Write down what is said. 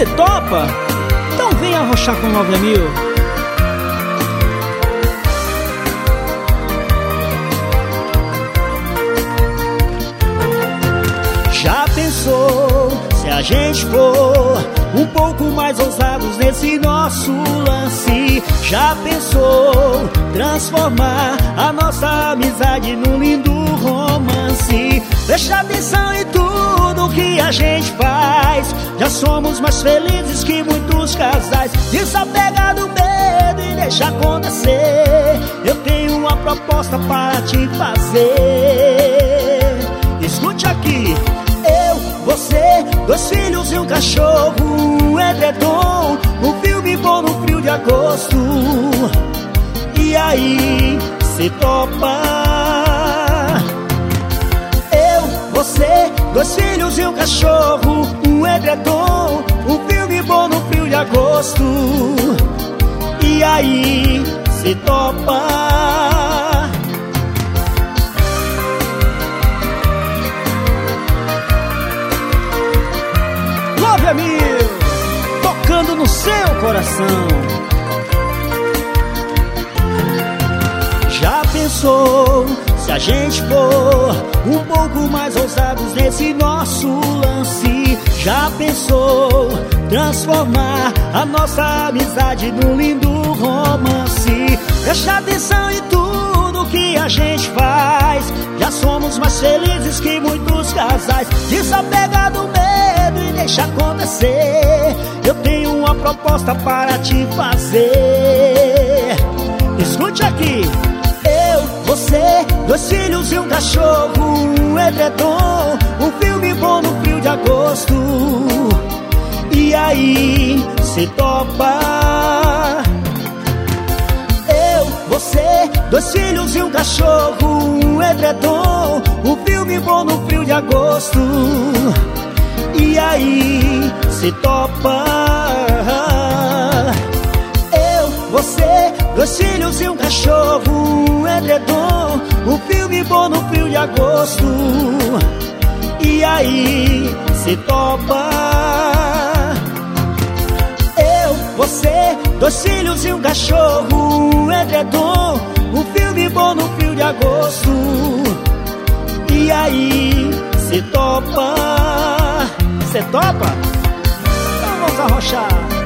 Cê topa? Então vem arrochar com 9 mil. Já pensou se a gente for um pouco mais ousados nesse nosso lance? Já pensou transformar a nossa amizade num lindo romance? Presta atenção em tudo que a gente faz. Já somos mais felizes que muitos casais. Desapega do medo e deixa acontecer. Eu tenho uma proposta para te fazer. Escute aqui. Eu, você, 2 filhos e um cachorro, um edredom, um filme bom no frio de agosto. E aí, cê topa? Eu, você, 2 filhos e um cachorro, um edredom, um filme bom no frio de agosto. E aí, cê topa? Mil, tocando no seu coração. Já pensou se a gente for um pouco mais ousados nesse nosso lance? Já pensou transformar a nossa amizade num lindo romance? Presta atenção em tudo que a gente faz. Já somos mais felizes que muitos casais. Desapega do medo e deixa acontecer. Eu tenho uma proposta para te fazer. Escute aqui. Eu, você, 2 filhos e um cachorro, um edredom, um filme bom no frio de agosto. E aí, cê topa? Eu, você, 2 filhos e um cachorro, um edredom, um filme bom no frio de agosto. E aí, cê topa? Eu, você, 2 filhos e um cachorro, um edredom, um filme bom no frio de agosto. E aí, cê topa? Eu, você, 2 filhos e um cachorro, um edredom, um filme bom no frio de agosto. E aí, cê topa? Cê topa? Então vamos arrochar.